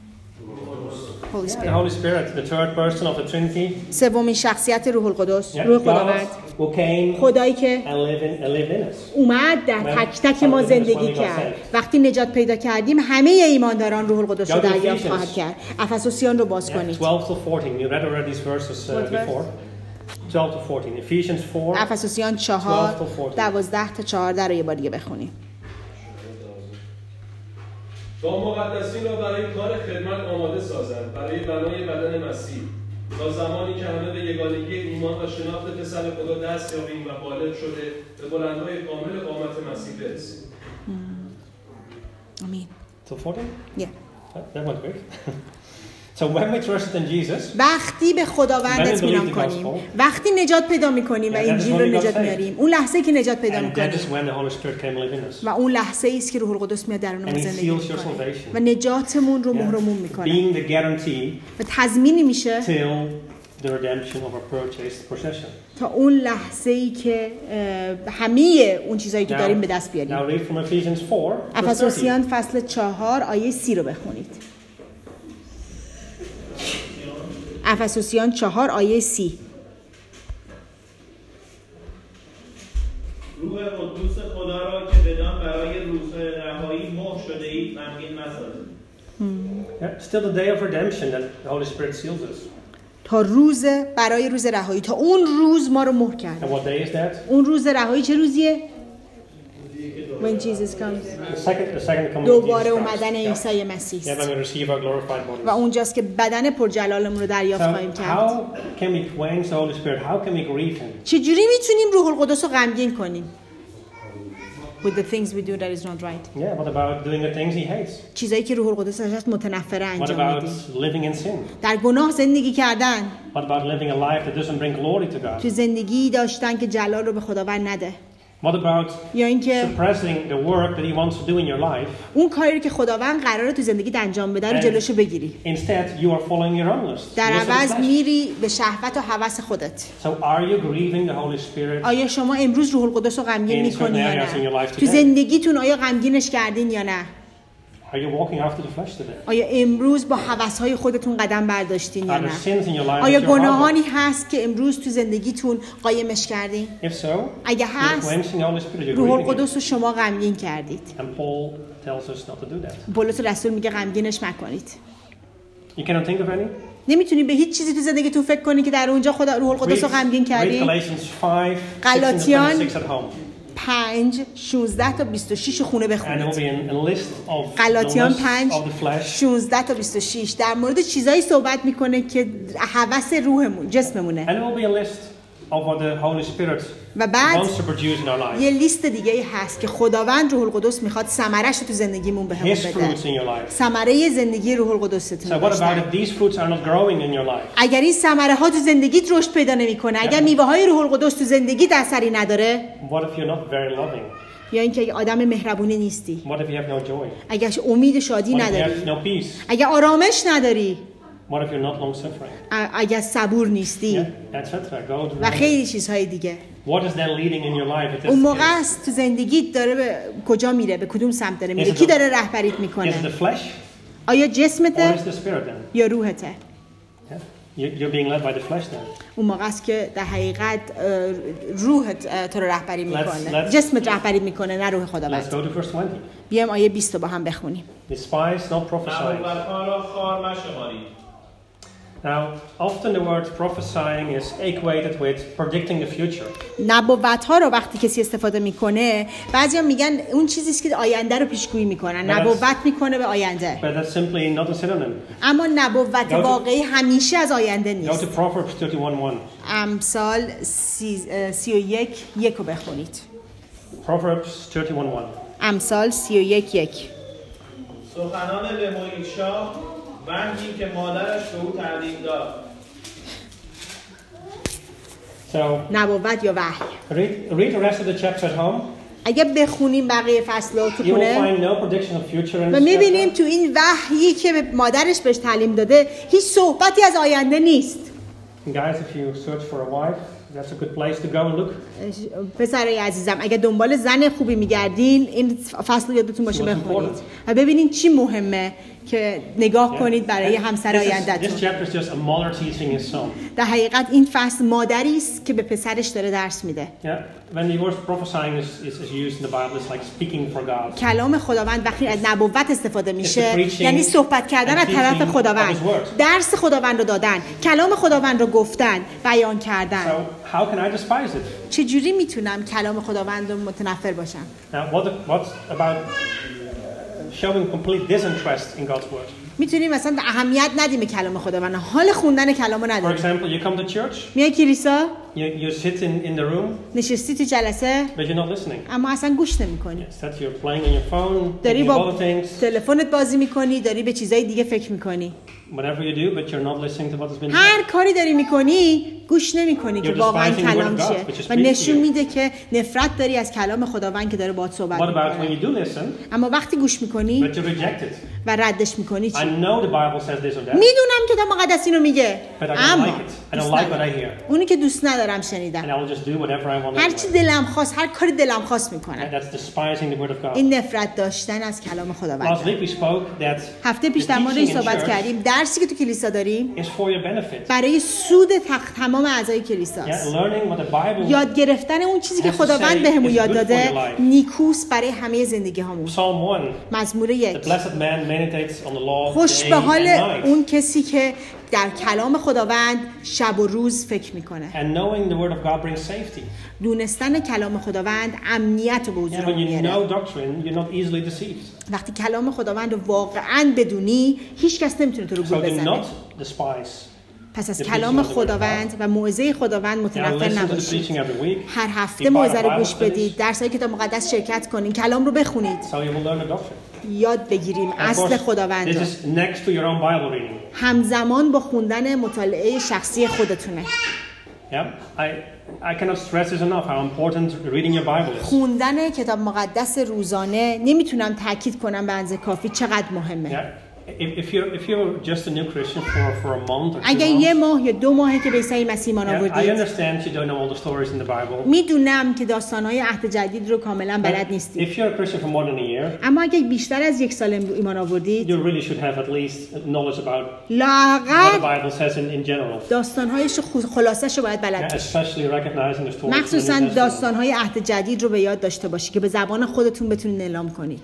Holy The Spirit. Holy Spirit, the third person of the Trinity. سومین شخصیت روح القدس، Yeah, روح God خداوند، who came خدایی که and live in, and live in us. اومد در When تک تک ما somebody زندگی was کرد. saved. وقتی نجات پیدا کردیم همه ایمانداران روح القدس رو Go to دریافت Ephesians. خواهد کرد. افسوسیان رو باز Yeah, کنید. twelve to fourteen. You read already these verses uh, What verse? before. twelve to fourteen. Ephesians four. افسوسیان چهار twelve to fourteen. دوازده تا چهارده رو یه بار دیگه بخونیم. تا مقدسین را برای کار خدمت آماده سازند، برای بنای بدن مسیح، تا زمانی که همه به یگانگی ایمان و شناخت پسر خدا دست یابیم و بالغ شده به بلندهای کامل قامت مسیح برسیم. آمین. To fourteen? Yeah. That, that went quick. So when we trusted in Jesus, وقتی به خداوند When we اطمینان believe the کنیم، gospel, وقتی نجات پیدا میکنیم و Yeah, that is انجیل when رو we got نجات saved. میاریم، اون لحظه که نجات پیدا and that میکنیم is when the Holy Spirit came and lived in us. و اون لحظه ای است که روح القدس میاد درون ما And he زندگی seals your میکنه salvation. و نجاتمون رو Yeah. مهرمون میکنه Being the guarantee و تضمینی میشه till the redemption of our purchased possession. تا اون لحظه ای که اه، همه اون چیزایی که Now- داریم به دست بیاریم. Now read from Ephesians four, verse thirty. افسوسیان فصل چهار آیه سی رو بخونید. افسوسیان چهار آیه سی. روح قدوس خدا را که بدان برای روز رهایی مهر شده اید غمگین مسازید. Yeah, still the day of redemption that the Holy Spirit seals us. تا روز برای روز رهایی، تا اون روز ما رو مهر And کرده. what day is that? اون روز رهایی چه روزیه؟ When Jesus comes. The second, the second coming of دوباره Jesus Christ. اومدن Yeah. عیسی مسیح Yeah, است. when we receive our glorified bodies. و اونجاست که بدن پرجلالمون رو دریافت خواهیم So کرد. how can we quench the Holy Spirit? How can we grieve Him? چجوری میتونیم روح القدس رو غمگین کنیم؟ With the things we do that is not right. Yeah, what about doing the things He hates? چیزایی که روح القدس ازش متنفره What انجام about میدیم. living in sin? در گناه زندگی کردن، What about living a life that doesn't bring glory to God? تو زندگی داشتن که جلال رو به خداوند نده. What about یا اینکه suppressing the work that He wants to do in your life? اون کاری رو که خداوند قراره تو زندگیت انجام بده رو And جلوشو بگیری. Instead, you are following your own lust. در lust of the عوض flesh. میری به شهوت و هوس خودت. So are you grieving the Holy Spirit? آیا شما امروز روح القدس رو غمگین In میکنی یا certain areas in your نه؟ life تو today. زندگیتون آیا غمگینش کردین یا نه؟ Are you walking after the flesh today? آیا امروز با هوس‌های خودتون قدم برداشتین یا Are نه؟ there sins in your life آیا that you're گناهانی harboring? هست که امروز تو زندگیتون قایمش کردین؟ If so, اگه you're هست، quenching the Holy Spirit. You're روح grieving Him. القدس رو شما غمگین کردید. And Paul tells us not to do that. پولس رسول میگه غمگینش مکنید. You cannot think of any? نمیتونی به هیچ چیزی تو زندگیتون فکر کنی که در اونجا خدا روح القدس رو غمگین read کردی؟ Galatians five, غلاطیان sixteen to twenty-six at home. پنج شانزده تا بیست و شش خونه And there will بخونید. be a list of the غلاطیان lusts پنج of the flesh. شانزده تا بیست و شش در مورد چیزایی صحبت میکنه که هوس روحمون جسممونه. And there will be a list of what the Holy Spirit و بعد wants to produce in our life. یه لیست دیگه ای هست که خداوند روح القدس میخواد ثمرش رو تو زندگیمون بهمون His fruits بده. in your life. ثمره زندگی روح القدستون So what about داشتن. if these fruits are not growing in your life? اگر این ثمره ها تو زندگیت رشد پیدا نمیکنه، اگر میوه های روح القدس تو زندگیت اثری نداره، What if you're not very loving? یا اینکه اگه آدم مهربونی نیستی، What if you have no joy? اگر امید و شادی What if you نداری، have no peace? اگر آرامش نداری، What if you're not long suffering? ا- اگر صبور نیستی Yeah, et cetera. Go to و خیلی چیزهای دیگه. What is then leading in your life? If اون it's- موقع است تو زندگیت داره به کجا میره، به کدوم سمت داره میره، Is it کی the- داره رهبریت Is it میکنه؟ the flesh آیا or جسمته is the spirit then? یا روحته؟ Yeah. You- You're being led by the flesh then. اون موقع است که در حقیقت اه، روحت اه، تو رو رهبری میکنه، let's- جسمت رهبری میکنه، نه روح Let's خداوند. go to verse twenty. بیایم آیه بیست رو با هم بخونیم. Despise not prophesying. نبوت‌ها را خوار مشمارید. Now, often the word prophesying is equated with predicting the future. نبوت ها رو وقتی کسی استفاده میکنه، بعضیا میگن اون چیزیست که آینده رو پیشگویی میکنن، But that's- نبوت میکنه به آینده. But that's simply not a synonym. اما نبوت to- واقعی همیشه از آینده Go نیست. to Proverbs thirty-one one. امثال سی, اه، سی و یک یک رو بخونید. Proverbs thirty-one one. امثال سی و یک یک. سخنان لموئیل شاه وحی که مادرش به او تعلیم داد. So نبوت یا وحی. read, read the rest of the chapter at home. اگه بخونیم بقیه فصل‌ها تو You will خونه find no prediction of future in و this میبینیم chapter. تو این وحیی که به مادرش بهش تعلیم داده هیچ صحبتی از آینده نیست. Guys, if you search for a wife, that's a good place to go and look. پسرای عزیزم اگه دنبال زن خوبی میگردین این فصل رو یادتون باشه Most بخونید important. و ببینین چی مهمه که نگاه کنید برای And همسر this is- This آینده‌تون. chapter is just a mother teaching his son. در حقیقت این فصل مادری است که به پسرش داره درس میده. Yeah. When the word prophesying is, is, is used in the Bible, it's like speaking for God. کلام خداوند وقتی از نبوت استفاده میشه It's the preaching یعنی صحبت کردن and از طرف teaching خداوند، of his word. درس خداوند رو دادن، کلام خداوند رو گفتن، بیان کردن. So how can I despise it? چجوری میتونم کلام خداوند رو متنفر باشم؟ Now, what, what about uh, showing complete disinterest in God's word? میتونیم مثلا اهمیت ندیم به کلام خداوند، حال خوندن کلام رو For نداریم. example, you come to church, میای کلیسا، you, you sit in, in the room, نشستی تو جلسه but you're not listening. اما اصلا گوش نمی‌کنی. Instead, you're playing on your phone, داری thinking of با other things, تلفنت بازی می‌کنی، داری به چیزای دیگه فکر می‌کنی. whatever you do, but you're not listening to what has been هر said. کاری داری می‌کنی گوش نمی‌کنی که You're واقعا despising the word کلام of God, چیه which is و speaking نشون to you. میده که نفرت داری از کلام خداوند که داره باهات صحبت What about when می‌کنه. you do listen, اما وقتی گوش می‌کنی but you reject it? و ردش می‌کنی چی؟ I know the Bible says this or that, میدونم کتاب مقدس اینو میگه but I don't اما like it. I don't دوست like what I ندارم. hear. اونی که دوست ندارم And شنیدم. I will just do whatever I want هر to چی do. دلم خواست، هر کاری دلم خواست میکنم. That's despising the word of God. این نفرت داشتن از کلام Last خداوند. week we spoke that هفته پیش the در مورد این teaching in صحبت church کردیم. درس درسی که تو کلیسا داریم is for your benefit. برای سود تق- تمام اعضای کلیسا Yeah, است. learning what the Bible. یاد گرفتن اون چیزی که has to خداوند say بهمون is یاد good for داده your life. نیکوست برای همه زندگی هامون. Psalm one. مزمور The یک. blessed man meditates on the law خوش day به and حال night. اون کسی که در کلام خداوند شب و روز فکر میکنه. And knowing the word of God brings safety. دونستن کلام خداوند امنیت رو به Yeah, وجود when you میاره. know doctrine, you're not easily deceived. وقتی کلام خداوند رو واقعاً بدونی هیچ کس نمیتونه تو رو So گول do بزنه. not despise. پس از the کلام preaching of the word of خداوند و موعظه خداوند Yeah, متنفر listen to the نباشید. preaching every week. هر Be هفته part of موعظه رو Bible گوش بدید، studies. درسای کتاب مقدس شرکت کنید، کلام رو بخونید، So you will learn the doctrine. یاد بگیریم And of اصل course, خداوند this رو. is next to your own Bible reading. همزمان با خوندن مطالعه شخصی خودتونه. Yeah, I I cannot stress this enough how important reading your Bible is. خوندن کتاب مقدس روزانه نمیتونم تاکید کنم به اندازه کافی چقدر مهمه. Yeah, if, if you're if you're just a new Christian for for a month or two اگه یه months, ماه یا دو ماهه که به عیسی مسیح ایمان yeah, I آوردید، understand you don't know all the stories in the Bible. میدونم که داستانهای عهد جدید رو کاملا بلد But نیستید. if you're a Christian for more than a year, اما اگه بیشتر از یک سال ایمان آوردید، you really should have at least knowledge about what the لااقل Bible says in, in general. داستانهایش رو خو- خلاصش رو باید بلد Yeah, باشید. especially recognizing the stories. in the New مخصوصا Testament. داستانهای عهد جدید رو به یاد داشته باشید که به زبان خودتون بتونید اعلام کنید.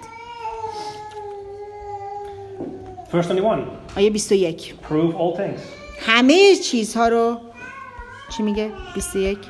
Verse twenty-one. آیه بیست و یک. Prove all things. همه چیزها رو چی میگه؟ بیست و یک.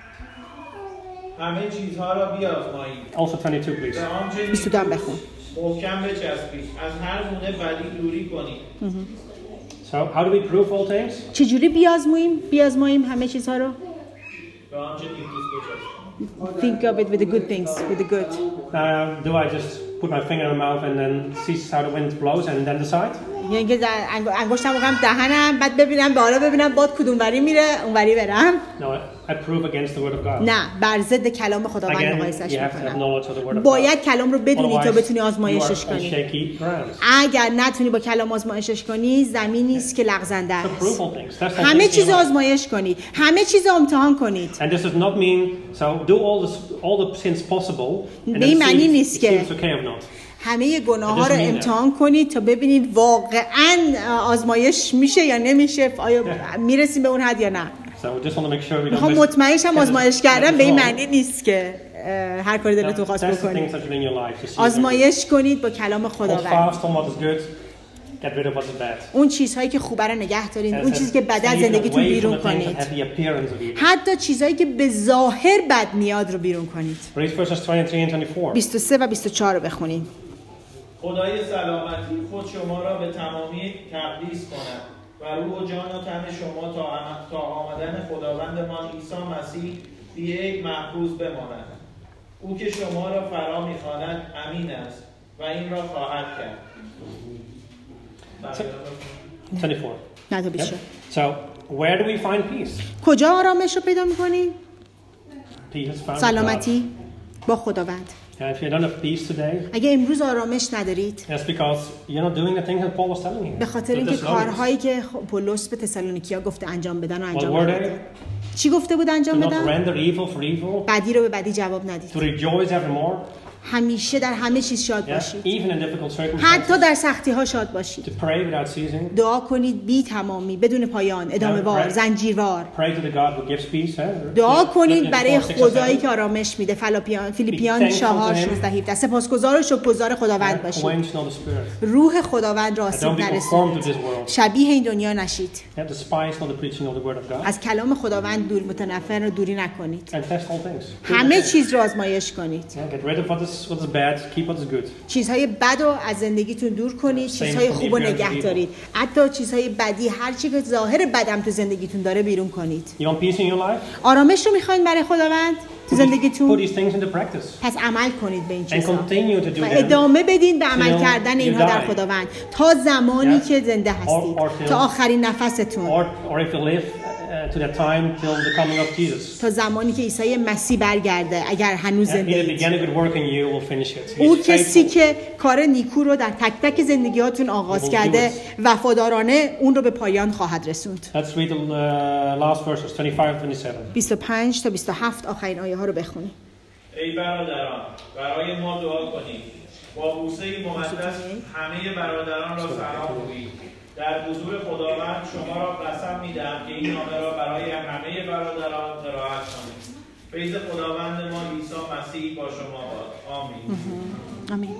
همه چیزها را بیازمایید. Also twenty-two, please. به آنچه بیست و دو هم بخون. محکم بچسبید. از هر گونه بدی دوری کنید. So, how do we prove all things? چجوری بیازماییم؟ بیازماییم همه چیزها رو. به آنچه نیکوست بچسبید. Think of it with the good things, with the good. Uh, do I just put my finger in my mouth and then see how the wind blows and then decide? یعنی که انگشتم بکنم دهنم، بعد ببینم بالا ببینم باد کدوموری میره اونوری برم. No, I, I prove against the word of God. نه، بر ضد کلام خداوند Again, مقایسش you have to have میکنم. knowledge of the word of God. باید کلام رو بدونی تا بتونی Otherwise, you آزمایشش are on کنی. shaky grounds. اگر نتونی با کلام آزمایشش کنی، زمینی است که لغزنده So prove است. all things. That's all همه things in چیز life. آزمایش کنید، همه چیز امتحان کنید. And this does not mean, so do all the, all the sins possible and به then این see معنی if نیست it که seems okay or not. همه گناه ها It رو doesn't mean that. امتحان کنید تا ببینید واقعا آزمایش میشه یا نمیشه، آیا میرسیم به اون حد یا نه. So we just want to make sure we don't میخوام miss- مطمئن شم get this- آزمایش get کردن this به این wrong. معنی نیست که اه، هر کاری دلتون Now, خواست That's the things بکنید. that you do in your life. to see them. آزمایش کنید با کلام Hold خداوند. fast on what is good, get rid of what is bad. اون چیزهایی که خوبه رو نگه دارین، And اون it چیزی says, که بد از stay زندگیتون away from بیرون the things that کنید. have the appearance of evil. حتی چیزهایی که به ظاهر بد میاد رو بیرون کنید. Read verses twenty-three and twenty-four. بیست و سه و بیست و چهار رو بخونید. خدای سلامتی خود شما را به تمامی تقدیس کند و روح و جان و تن شما تا, تا آمدن خداوندمان عیسی مسیح بی عیب محفوظ بماند. او که شما را فرا می‌خواند امین است و این را خواهد کرد. twenty-four. نه تا بیست. Yeah? So, where do we find peace? کجا آرامش رو پیدا می‌کنی؟ Peace is found in God. سلامتی با خداوند. And if you don't have peace today, اگه امروز آرامش ندارید، that's because you're not doing the things that Paul was telling you. به خاطر The اینکه Thessalonians. کارهایی که خ- پولس به تسالونیکیا گفته انجام بدن و What انجام were ندادن. they? چی گفته بود To انجام not بدن؟ render evil for evil, بدی رو به بدی جواب ندید. to rejoice evermore, همیشه در همه چیز شاد yeah? باشید. even in difficult circumstances, حتی در سختی ها شاد باشید. to pray without ceasing, دعا کنید بی تمامی، بدون پایان، ادامه وار، زنجیروار. pray to the God who gives peace. eh? دعا کنید Philippians برای four, six, and خدایی seven. که آرامش میده. فیلیپیان فیلیپیان Be thankful چهار to him. شانزده هفده. سپاسگزار و شکرگزار خداوند Yeah? باشید. Quench not the spirit. روح خداوند را And آسیب don't be conformed to نرسونید. this world. شبیه این دنیا نشید. Yeah? Despise not the preaching of the word of God. از کلام خداوند دور متنفر و دوری نکنید. And test all things. همه چیز رو آزمایش کنید. Yeah? Get rid of what is, what is bad, keep what is good. چیزهای بد رو از زندگیتون دور کنید، چیزهای خوب رو نگه دارید. حتی چیزهای بدی، هر چی که ظاهر بدم تو زندگیتون داره بیرون کنید. You want peace in your life? آرامش رو میخواین برای خداوند تو Put these, put زندگیتون؟ these things into practice. پس عمل کنید به این And چیزها continue to do و them. ادامه بدین به عمل till کردن you اینها در die. خداوند تا زمانی Yeah. که زنده هستید، Or- or till- تا آخرین نفستون، Or, or if you live uh, to that time till the coming of Jesus. تا زمانی که عیسی مسیح برگرده. اگر هنوز Yeah? زنده He that اید، began a good work in you will finish it. او He's کسی faithful. که کار نیکو رو در تک تک زندگیاتون آغاز He will do کرده، it. وفادارانه اون رو به پایان خواهد رسوند. Let's read the uh, last verses, twenty-five and twenty-seven. بیست و پنج تا بیست و هفت آخرین آیه ها رو بخونید. ای برادران برای ما دعا کنید. با بوسه مقدس همه برادران را سلام گویید. در حضور خداوند شما را قسم می‌دهم که این نامه را برای همه برادران قرائت کنید. فیض خداوند ما عیسی مسیح با شما باد. آمین. آمین.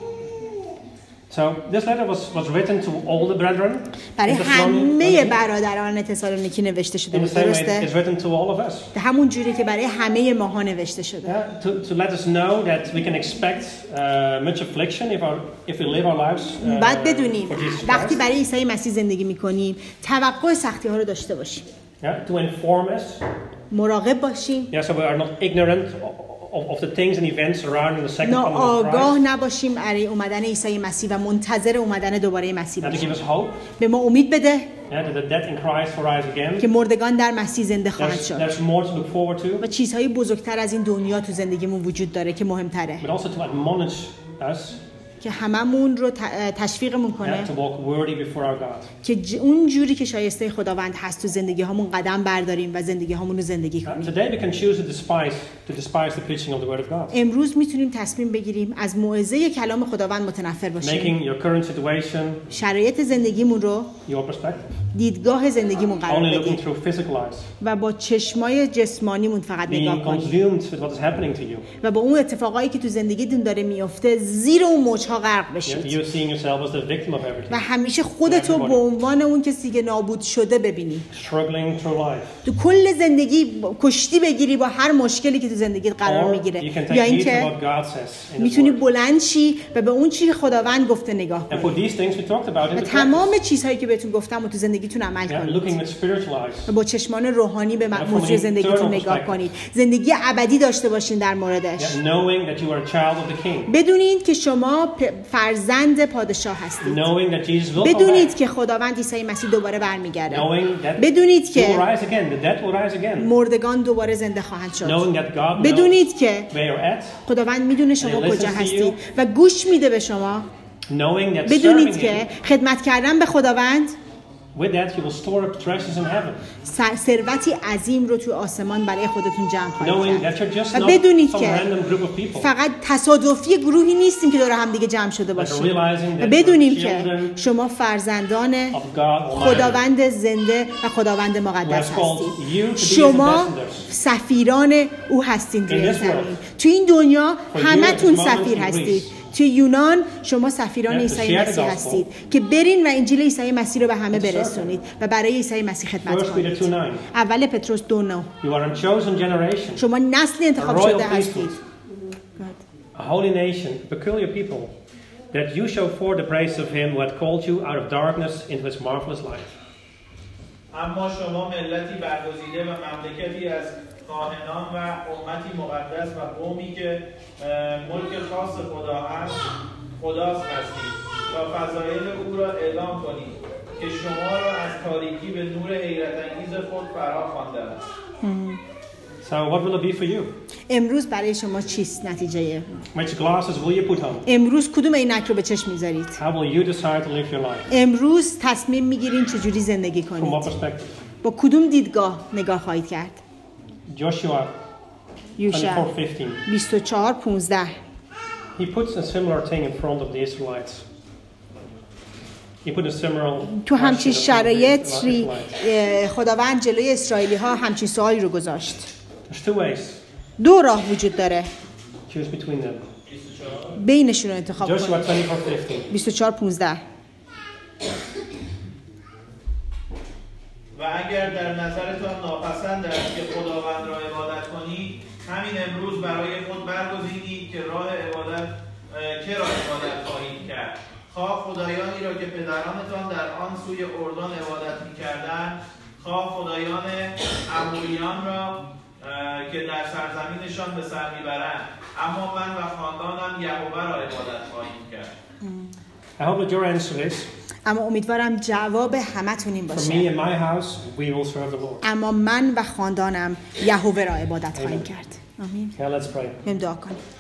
So this letter was, was written to all the brethren. برای همه برادران تسالونیکی نوشته شده بود. درسته؟ It's written to all of us. به همون جوری که برای همه ماها نوشته شده. Yeah, to, to let us know that we can expect uh, much affliction if our if we live our lives. Uh, بعد بدونیم for وقتی برای عیسی مسیح زندگی می‌کنیم توقع سختی‌ها رو داشته باشیم. Yeah, to inform us. مراقب باشیم. Yeah, so we are not ignorant of, of the things and events surrounding the second coming of آگاه Christ. نباشیم برای اومدن عیسی مسیح و منتظر اومدن دوباره مسیح And to باشیم. give us hope. به ما امید بده. Yeah, that the dead in Christ will rise again. که مردگان در مسیح زنده خواهند There's, شد. there's more to look forward to. و چیزهای بزرگتر از این دنیا تو زندگیمون وجود داره که مهمتره. But also to admonish us. که هممون رو تشویقمون کنه Yeah, to walk worthy before our God. که ج... اون جوری که شایسته خداوند هست تو زندگی هامون قدم برداریم و زندگی هامون رو زندگی کنیم. Today we can choose to despise to despise the preaching of the word of God. امروز میتونیم تصمیم بگیریم از موعظه کلام خداوند متنفر باشیم. Making your current situation شرایط زندگیمون رو your perspective. دیدگاه زندگیمون قرار Only looking بدیم through physical eyes. و با چشمای جسمانیمون فقط نگاه Being کنیم consumed with what is happening to you. و با اون اتفاقایی که تو زندگیتون داره میفته زیر اون موج‌ها غرق Yeah, بشید you're seeing yourself as the victim of everything. و همیشه خودتو به عنوان اون کسی که نابود شده ببینی. Struggling through life. تو کل زندگی کشتی بگیری با هر مشکلی که تو زندگیت قرار Or میگیره you can یا take heed to اینکه what God says in His میتونی word. بلند شی و به اون چیزی که خداوند گفته نگاه And کنی put these things we talked about in و the تمام practice. چیزهایی که بهتون گفتم و تو زندگیتون عمل Yeah, کنید looking with spiritual eyes. و با چشمان روحانی به from an موضوع زندگیتون eternal نگاه perspective. کنید. زندگی ابدی داشته باشین در موردش. Yeah, knowing that you are a child of the King. بدونید که شما پ- فرزند پادشاه هستید. Knowing that Jesus will come بدونید back. که خداوند عیسی مسیح دوباره برمیگرده. Knowing that بدونید He will که rise again. The dead will rise again. مردگان دوباره زنده خواهند شد. Knowing that God knows بدونید که where you're at. خداوند میدونه شما And he کجا listens to هستید you. و گوش میده به شما. Knowing that بدونید serving که Him, خدمت کردن به خداوند with that you will store up treasures in heaven. سر- ثروتی عظیم رو تو آسمان برای خودتون جمع خواهید Knowing کرد. that you're just و not بدونید some که random group of people. فقط تصادفی گروهی نیستیم که دور هم دیگه جمع شده باشیم. realizing that و بدونیم we're که children شما فرزندان of God Almighty. خداوند زنده و خداوند مقدس Who has called you to be هستید. his شما ambassadors. سفیران او هستید روی In this زمین. world. تو این دنیا For you همتون at this moment سفیر in هستید. Greece. تو یونان شما سفیران Yeah, to عیسی share the مسیح gospel. هستید که برین و انجیل عیسی مسیح رو به همه And serve برسونید و برای عیسی مسیح خدمت First Peter کنید. two nine. اول پتروس دو نه. You are a chosen generation, شما نسل انتخاب A royal شده هستید. a holy nation, a peculiar people, that you show forth the praise of Him who had called you out of darkness into His marvelous light. اما شما ملتی برگزیده و مملکتی از کاهنان و امتی مقدس و قومی که ملک خاص خدا هست خداست هستید تا فضایل او را اعلام کنید که شما را از تاریکی به نور حیرت انگیز خود فرا خوانده است. So what will it be for you? امروز برای شما چیست نتیجه؟ Which glasses will you put on? امروز کدوم عینک رو به چشم میذارید؟ How will you decide to live your life? امروز تصمیم میگیرین چجوری زندگی From what کنید؟ perspective? با کدوم دیدگاه نگاه خواهید کرد؟ Joshua یوشع twenty-four fifteen. بیست و چهار پانزده. He puts a similar thing in front of the Israelites. He put a similar تو همچین question in front of the شرایطی Israelites. خداوند جلوی اسرائیلی ها همچین سوالی رو گذاشت. There's two ways. دو راه وجود داره. Choose between them. بینشون رو انتخاب Joshua کنید. twenty-four fifteen. بیست و چهار پانزده. و اگر در نظرتان ناپسند است که خداوند را عبادت کنید همین امروز برای خود برگزینید که راه عبادت که را عبادت خواهید کرد خواه خدایانی را که پدرانتان در آن سوی اردن عبادت می‌کردند خواه خدایان اموریان را که در سرزمینشان به سر میبرند اما من و خاندانم یهوه را عبادت خواهیم کرد. I hope that your answer is, اما امیدوارم جواب همتون این for me باشه. and my house, we will serve the Lord. اما من و خاندانم یهوه را عبادت خواهیم کرد. آمین. Okay, let's pray. بریم دعا کنیم.